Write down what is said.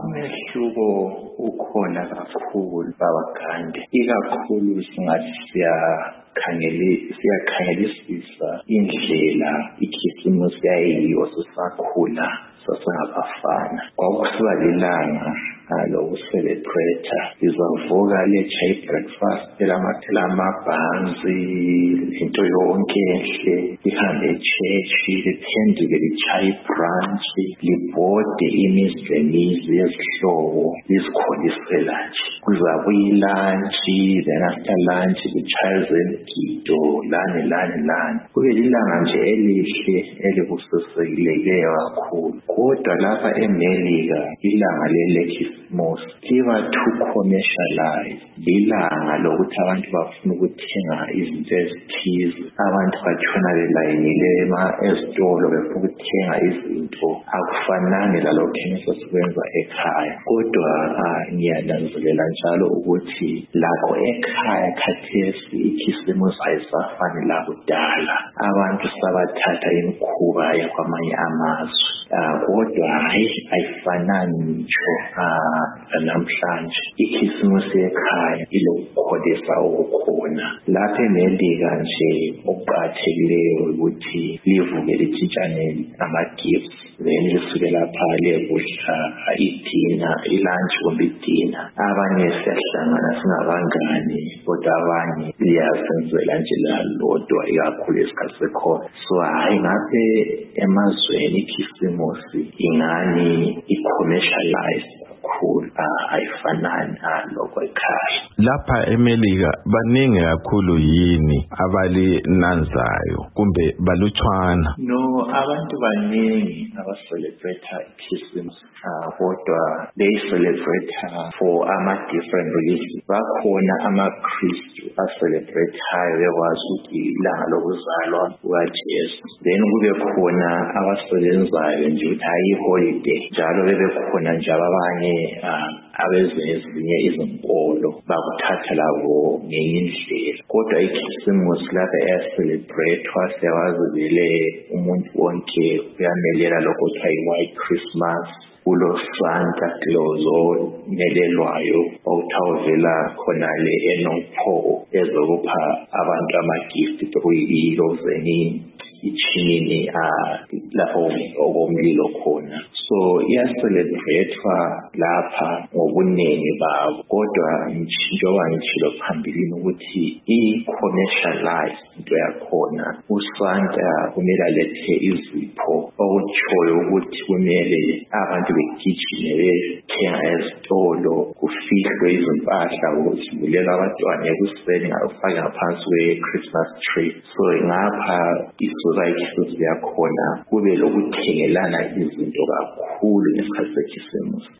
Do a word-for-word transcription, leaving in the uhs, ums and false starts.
umehluko ukhona kakhulu babagande, ikakhulu singathi siyakhangela siyakhangelisisa indlela ikhisimusi yayiyo sisakhula sasingabafana. Kwakusiba lilanga lokucelebrate, izavuka lecha i-breakfast elamathela amabhanzi into yonke enhle, lihambe echechi, liphenduke lichaye ibrunch, libhode imizwa emizwa yezihlobo, lizikholisela nje. Kuzabuya ilunch, then after lunch lichaze imigido lani lani lani. Kube lilanga nje elihle elikusisekileyo kakhulu. Kodwa lapha eMelika ilanga lelekhisimusi liba too commercialized. Ilanga lokuthi abantu bafuna ukuthenga izinto ezithize, abantu batshona belayinile ezitolo befuna ukuthenga izinto. Akufanani lalokho esikwenza ekhaya. Kodwa ngiyananzelela njalo ukuthi lakho ekhaya khathesi ikhisimusi ayisafani lakudala. Abantu sabathatha imikhuba yakwamanye amazwe. Kodwa hayi ayifanani ngisho namhlanje. Ikhisimusi ekhaya ilokukholisa okukhona. Lapha eMelika nje okuqathekileyo ukuthi livuke litshintshane ama-gifts, then lisuke lapha lekudla idina, ilunch kumbe idina. Abanye siyahlangana singabangani, kodwa abanye liyazenzela nje lalodwa ikakhulu esikhathi sekhona. So hayi ngaphe emazweni ikhisimusi ingani i-commercialized kakhulu, ayifanani nalokho ekhaya. Lapha eMelika baningi kakhulu yini abalinanzayo kumbe balutshwana? No, abantu baningi abacelebrate ikhisimusi, kodwa they celebrate for ama-different reasons. Bakhona ama-Kristu acelebrate hayo bekwazi ukuthi ilanga lokuzalwa kukaJesu. Then kube khona abasebenzayo nje ukuthi hayi holiday, njalo bebe khona nje abanye abezinye izinkolo bakuthatha labo ngenye indlela. Kodwa ikhisimusi lapha iyacelebratewa, siyawazi vele umuntu wonke uyamelela lokho kuthiwa yi-White Christmas. Ulo Santa Claus omelelwayo okuthiwa khonale eNopho ezokupha abantu ama-gift through ilozeni ichimini lapho okomlilo khona. So iyacelebratewa lapha ngobuningi babo, kodwa njengoba ngitshilo phambilini ukuthi i-commercialized into yakhona. USanta kumele alethe izipho okutshoyo ukuthi kumele abantu begijime bethenga ezitolo, kufihlwe izimpahla ukuzivulela abantwana ekuseni ngafaka ngaphansi kwe-Christmas tree. So ngapha isuka ikhisimusi yakhona kube lokuthengelana izinto kakhulu ngesikhathi sekhisimusi.